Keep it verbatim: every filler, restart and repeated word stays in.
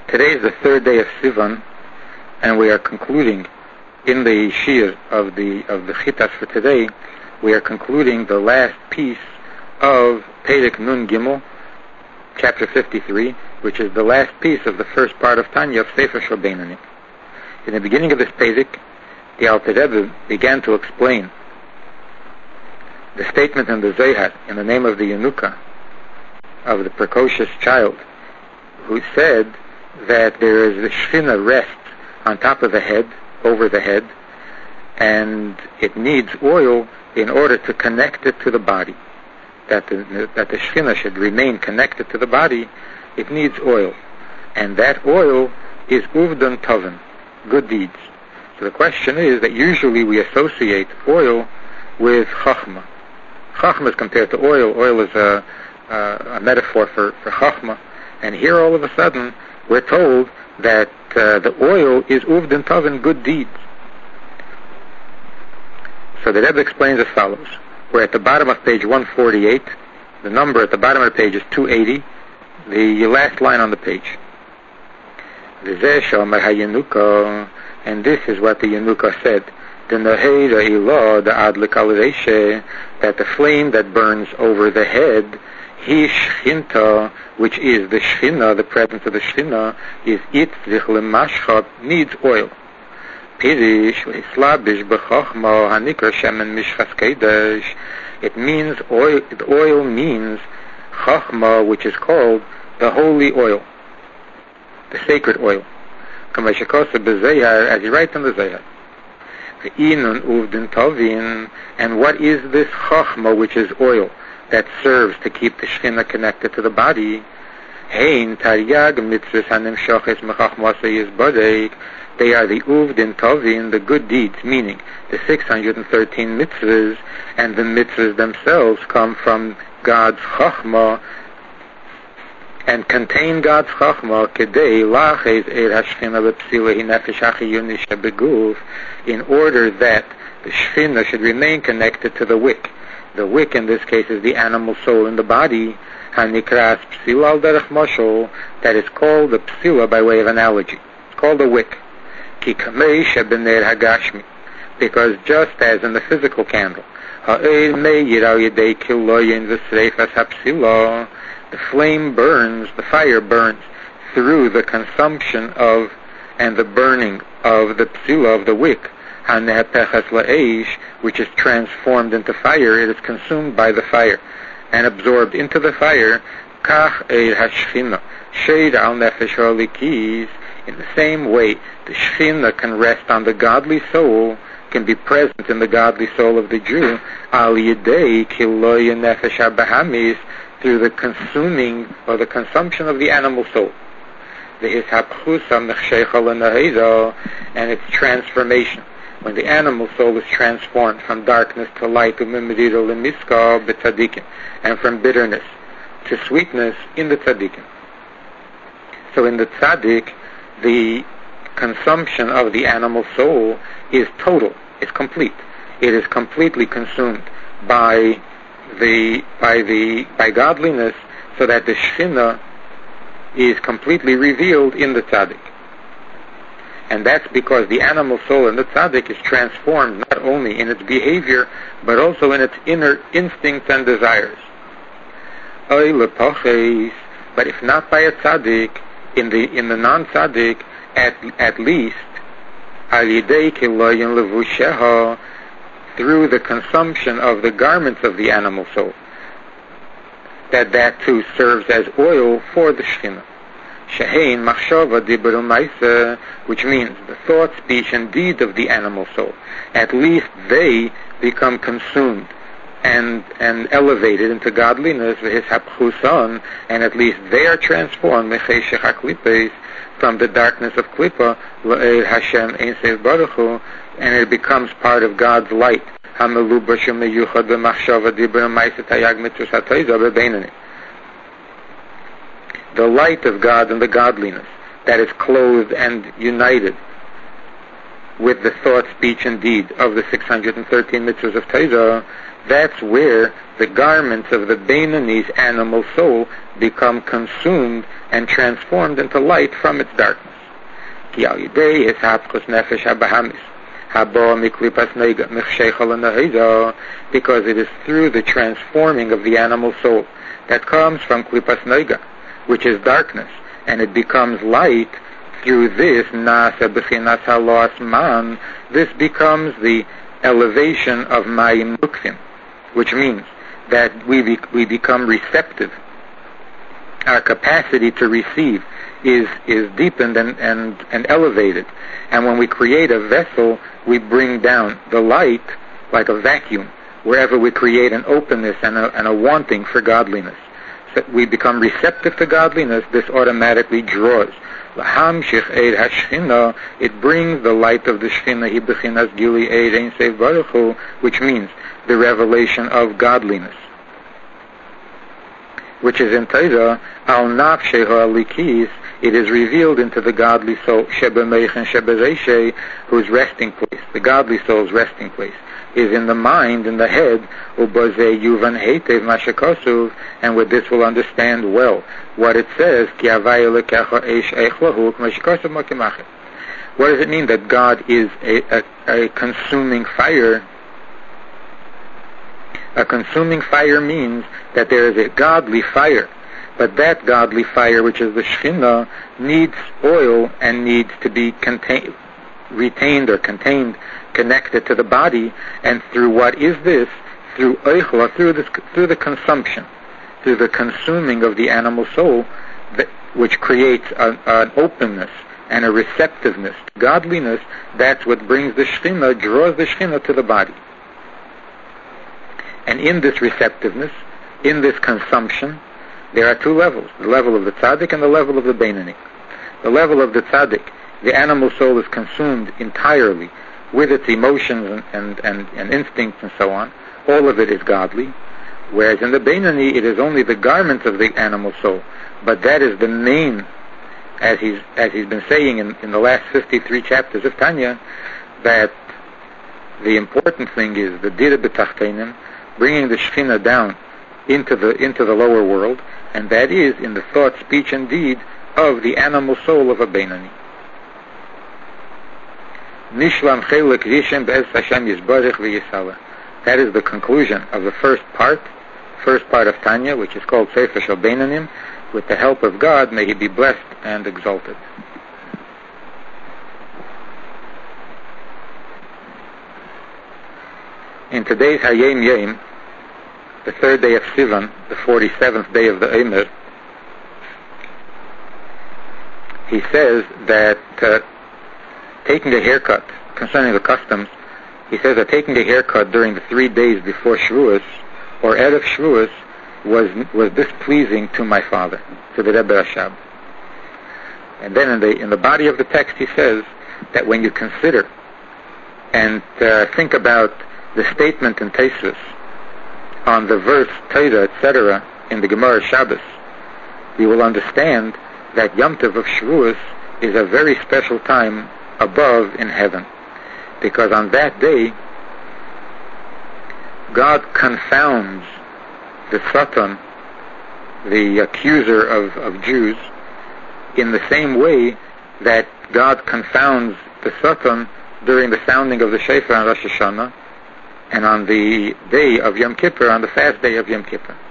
Today is the third day of Sivan, and we are concluding in the Shir of the of the Chitas for today. We are concluding the last piece of Perek Nun Gimel, chapter fifty-three, which is the last piece of the first part of Tanya of Sefer Shel Beinonim. In the beginning of this Perek, the Alter Rebbe began to explain the statement in the Zohar in the name of the Yenuka, of the precocious child, who said that there is the Shechina rests on top of the head, over the head, and it needs oil in order to connect it to the body. That the, that the Shechina should remain connected to the body, it needs oil. And that oil is Uvdan Tovin, good deeds. So the question is that usually we associate oil with Chachma. Chachma is compared to oil. Oil is a, a, a metaphor for, for Chachma. And here all of a sudden we're told that uh, the oil is Uvdan Tovin, good deeds. So the Rebbe explains as follows. We're at the bottom of page one forty-eight. The number at the bottom of the page is two eighty. The last line on the page. And this is what the Yenuka said. That the flame that burns over the head, he Shchinta, which is the Shechina, the presence of the Shechina, is itzrich lemashchat, needs oil. Pirish leislabish b'chochma hanikra shemen mishchas kedesh. It means oil. The oil means Chachma, which is called the holy oil, the sacred oil. As he writes in the Zohar. And what is this Chachma, which is oil, that serves to keep the Shechina connected to the body? They are the Uvdin Tovin, the good deeds, meaning the six hundred thirteen mitzvahs, and the mitzvahs themselves come from God's Chachma and contain God's Chachma in order that the Shechina should remain connected to the wick. The wick in this case is the animal soul in the body, Hanikras Psila al derech mashal, that is called the Psila by way of analogy. It's called the wick. Because just as in the physical candle, the flame burns, the fire burns through the consumption of and the burning of the psila, of the wick, which is transformed into fire. It is consumed by the fire and absorbed into the fire. In the same way, the Shechina can rest on the godly soul, can be present in the godly soul of the Jew, through the consuming or the consumption of the animal soul. And its transformation. When the animal soul is transformed from darkness to light, and from bitterness to sweetness in the tzaddikim. So in the tzaddik, the consumption of the animal soul is total, is complete. It is completely consumed by the by the by godliness, so that the Shechina is completely revealed in the tzaddik. And that's because the animal soul in the tzaddik is transformed not only in its behavior, but also in its inner instincts and desires. But if not by a tzaddik, in the in the non-tzaddik, at at least through the consumption of the garments of the animal soul, that that too serves as oil for the Shechina. Shehein machshava dibur u'maisa, which means the thought, speech, and deed of the animal soul. At least they become consumed and and elevated into godliness, v'hishapchusan, and at least they are transformed mecheshech haklipes, from the darkness of klipa, l'eir Hashem ein sev baruch hu, and it becomes part of God's light. Hamelubah shemeyuchad b'machshava dibur u'maisa tayag mitzvos hatoiza b'beinani. The light of God and the godliness that is clothed and united with the thought, speech, and deed of the six hundred thirteen mitzvahs of Torah that's where the garments of the Beinoni's animal soul become consumed and transformed into light from its darkness. Because it is through the transforming of the animal soul that comes from Klipas Noiga, which is darkness, and it becomes light. Through this, Nasa B'chinas Halos Man, this becomes the elevation of Mayim Muksim, which means that we be, we become receptive. Our capacity to receive is is deepened and, and, and elevated. And when we create a vessel, we bring down the light like a vacuum. Wherever we create an openness and a, and a wanting for godliness, so we become receptive to godliness, this automatically draws. It brings the light of the Shekhinah, which means the revelation of godliness, which is in Torah, al nafsheho alikis, it is revealed into the godly soul, shebemeich and whose resting place, the godly soul's resting place, is in the mind, in the head, ubazeh yuvan heitev mashakasuv, and with this will understand well what it says, ki havaya lekecha eish eichlahu k'mashakasuv makimachet. What does it mean that God is a, a, a consuming fire? A consuming fire means that there is a godly fire, but that godly fire, which is the Shekhinah, needs oil and needs to be contained, retained or contained, connected to the body. And through what is this? Through eichla, through this, through the consumption, through the consuming of the animal soul, that, which creates a, an openness and a receptiveness to godliness. That's what brings the Shekhinah, draws the Shekhinah to the body. And in this receptiveness, in this consumption, there are two levels, the level of the tzaddik and the level of the Beinoni. The level of the tzaddik, the animal soul is consumed entirely with its emotions and, and, and, and instincts and so on. All of it is godly. Whereas in the Beinoni, it is only the garment of the animal soul. But that is the main, as he's, as he's been saying in, in the last fifty-three chapters of Tanya, that the important thing is the Dira B'Tachtenim, bringing the Shekhinah down into the into the lower world, and that is in the thought, speech, and deed of the animal soul of a Beinoni. Nishlam Chelek Yishem Be'ez Hashem Yisbarich V'Yisala. That is the conclusion of the first part, first part of Tanya, which is called Sefer Shel Beinonim. With the help of God, may He be blessed and exalted. In today's Hayom Yom, the third day of Sivan, the forty-seventh day of the Eimer, he says that uh, taking a haircut, concerning the customs, he says that taking a haircut during the three days before Shavuos, or Erev Shavuos, was was displeasing to my father, to the Rebbe Rashab. And then in the in the body of the text he says that when you consider and uh, think about the statement in Tosfos on the verse Torah, et cetera, in the Gemara Shabbos, you will understand that Yom Tov of Shavuos is a very special time above in heaven, because on that day God confounds the Satan, the accuser of, of Jews, in the same way that God confounds the Satan during the sounding of the Shofar on Rosh Hashanah, and on the day of Yom Kippur, on the fast day of Yom Kippur.